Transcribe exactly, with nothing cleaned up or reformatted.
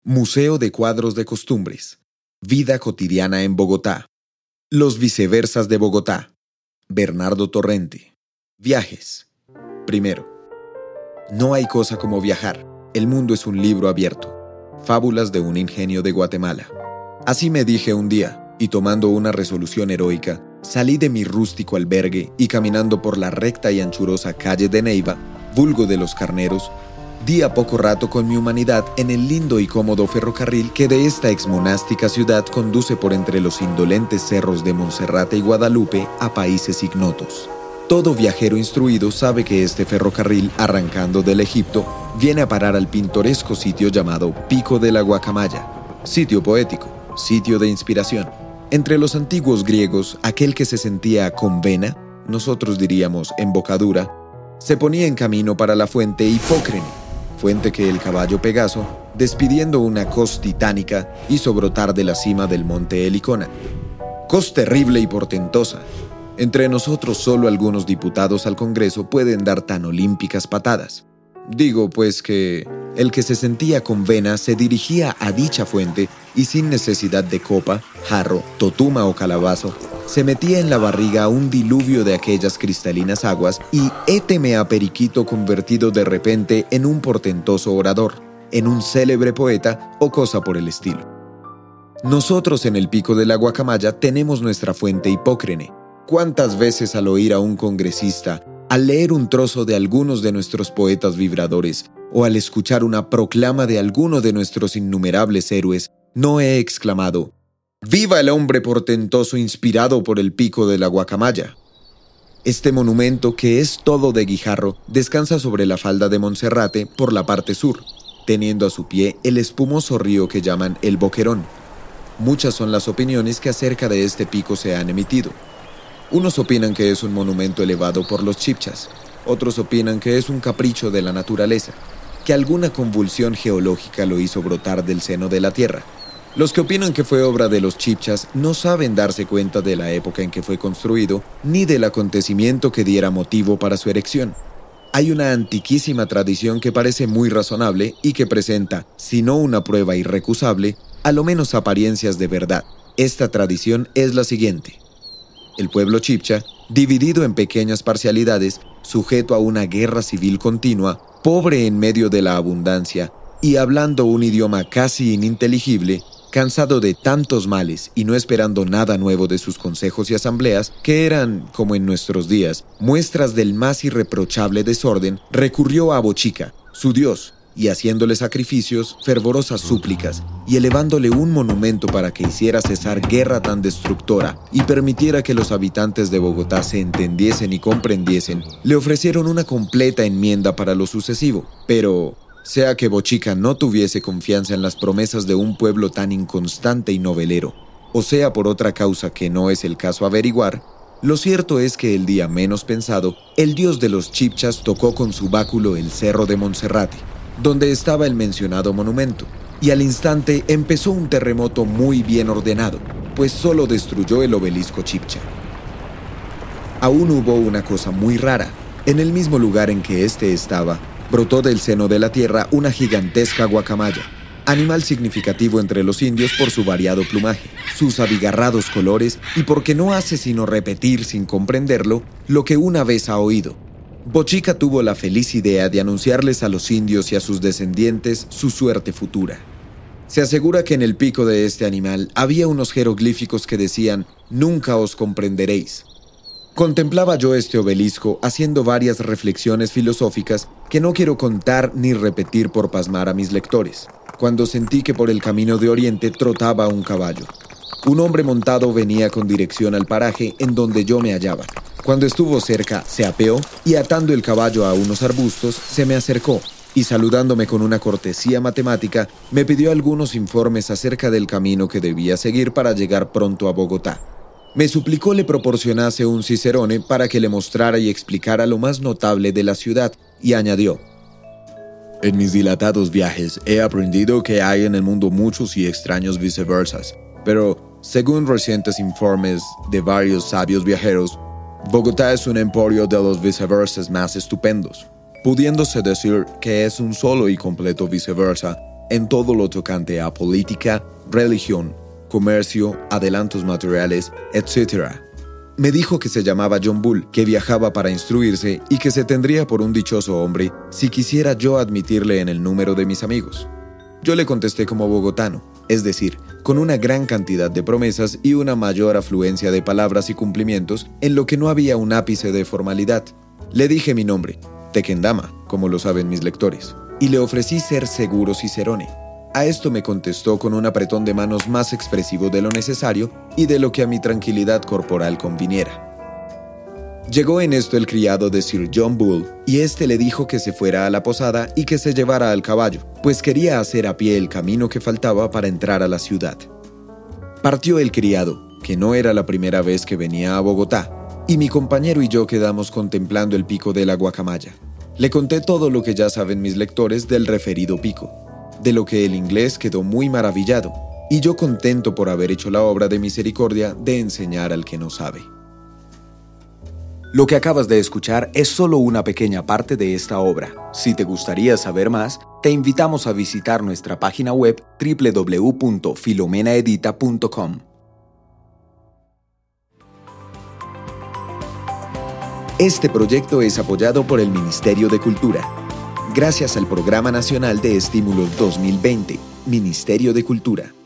Museo de Cuadros de Costumbres. Vida cotidiana en Bogotá. Los viceversas de Bogotá. Bernardo Torrente. Viajes. Primero. No hay cosa como viajar. El mundo es un libro abierto. Fábulas de un ingenio de Guatemala. Así me dije un día, y tomando una resolución heroica, salí de mi rústico albergue y caminando por la recta y anchurosa calle de Neiva, vulgo de los Carneros, di a poco rato con mi humanidad en el lindo y cómodo ferrocarril que de esta exmonástica ciudad conduce por entre los indolentes cerros de Monserrate y Guadalupe a países ignotos. Todo viajero instruido sabe que este ferrocarril, arrancando del Egipto, viene a parar al pintoresco sitio llamado Pico de la Guacamaya, sitio poético, sitio de inspiración. Entre los antiguos griegos, aquel que se sentía con vena, nosotros diríamos embocadura, se ponía en camino para la fuente Hipócrene, fuente que el caballo Pegaso, despidiendo una cos titánica, hizo brotar de la cima del monte Helicona. Cos terrible y portentosa. Entre nosotros solo algunos diputados al Congreso pueden dar tan olímpicas patadas. Digo, pues, que el que se sentía con vena se dirigía a dicha fuente y sin necesidad de copa, jarro, totuma o calabazo, se metía en la barriga un diluvio de aquellas cristalinas aguas y héteme a Periquito convertido de repente en un portentoso orador, en un célebre poeta o cosa por el estilo. Nosotros en el Pico de la Guacamaya tenemos nuestra fuente Hipócrene. ¿Cuántas veces al oír a un congresista, al leer un trozo de algunos de nuestros poetas vibradores o al escuchar una proclama de alguno de nuestros innumerables héroes, no he exclamado: ¡Viva el hombre portentoso inspirado por el Pico de la Guacamaya! Este monumento, que es todo de guijarro, descansa sobre la falda de Monserrate por la parte sur, teniendo a su pie el espumoso río que llaman el Boquerón. Muchas son las opiniones que acerca de este pico se han emitido. Unos opinan que es un monumento elevado por los chibchas, otros opinan que es un capricho de la naturaleza, que alguna convulsión geológica lo hizo brotar del seno de la tierra. Los que opinan que fue obra de los chibchas no saben darse cuenta de la época en que fue construido, ni del acontecimiento que diera motivo para su erección. Hay una antiquísima tradición que parece muy razonable y que presenta, si no una prueba irrecusable, a lo menos apariencias de verdad. Esta tradición es la siguiente. El pueblo chibcha, dividido en pequeñas parcialidades, sujeto a una guerra civil continua, pobre en medio de la abundancia y hablando un idioma casi ininteligible, cansado de tantos males y no esperando nada nuevo de sus consejos y asambleas, que eran, como en nuestros días, muestras del más irreprochable desorden, recurrió a Bochica, su dios, y haciéndole sacrificios, fervorosas súplicas, y elevándole un monumento para que hiciera cesar guerra tan destructora y permitiera que los habitantes de Bogotá se entendiesen y comprendiesen, le ofrecieron una completa enmienda para lo sucesivo. Pero, sea que Bochica no tuviese confianza en las promesas de un pueblo tan inconstante y novelero, o sea por otra causa que no es el caso averiguar, lo cierto es que el día menos pensado, el dios de los chibchas tocó con su báculo el cerro de Monserrate, donde estaba el mencionado monumento, y al instante empezó un terremoto muy bien ordenado, pues solo destruyó el obelisco chibcha. Aún hubo una cosa muy rara. En el mismo lugar en que éste estaba, brotó del seno de la tierra una gigantesca guacamaya, animal significativo entre los indios por su variado plumaje, sus abigarrados colores y porque no hace sino repetir sin comprenderlo lo que una vez ha oído. Bochica tuvo la feliz idea de anunciarles a los indios y a sus descendientes su suerte futura. Se asegura que en el pico de este animal había unos jeroglíficos que decían: «Nunca os comprenderéis». Contemplaba yo este obelisco haciendo varias reflexiones filosóficas que no quiero contar ni repetir por pasmar a mis lectores, cuando sentí que por el camino de Oriente trotaba un caballo. Un hombre montado venía con dirección al paraje en donde yo me hallaba. Cuando estuvo cerca, se apeó y atando el caballo a unos arbustos, se me acercó y saludándome con una cortesía matemática, me pidió algunos informes acerca del camino que debía seguir para llegar pronto a Bogotá. Me suplicó le proporcionase un cicerone para que le mostrara y explicara lo más notable de la ciudad y añadió: «En mis dilatados viajes he aprendido que hay en el mundo muchos y extraños viceversas, pero, según recientes informes de varios sabios viajeros, Bogotá es un emporio de los viceversas más estupendos, pudiéndose decir que es un solo y completo viceversa, en todo lo tocante a política, religión, comercio, adelantos materiales, etcétera. Me dijo que se llamaba John Bull, que viajaba para instruirse y que se tendría por un dichoso hombre si quisiera yo admitirle en el número de mis amigos. Yo le contesté como bogotano, es decir, con una gran cantidad de promesas y una mayor afluencia de palabras y cumplimientos en lo que no había un ápice de formalidad. Le dije mi nombre, Tequendama, como lo saben mis lectores, y le ofrecí ser seguro Cicerone. A esto me contestó con un apretón de manos más expresivo de lo necesario y de lo que a mi tranquilidad corporal conviniera. Llegó en esto el criado de Sir John Bull, y éste le dijo que se fuera a la posada y que se llevara al caballo, pues quería hacer a pie el camino que faltaba para entrar a la ciudad. Partió el criado, que no era la primera vez que venía a Bogotá, y mi compañero y yo quedamos contemplando el pico de la Guacamaya. Le conté todo lo que ya saben mis lectores del referido pico, de lo que el inglés quedó muy maravillado, y yo contento por haber hecho la obra de misericordia de enseñar al que no sabe. Lo que acabas de escuchar es solo una pequeña parte de esta obra. Si te gustaría saber más, te invitamos a visitar nuestra página web doble u doble u doble u punto filomenaedita punto com. Este proyecto es apoyado por el Ministerio de Cultura, gracias al Programa Nacional de Estímulos dos mil veinte, Ministerio de Cultura.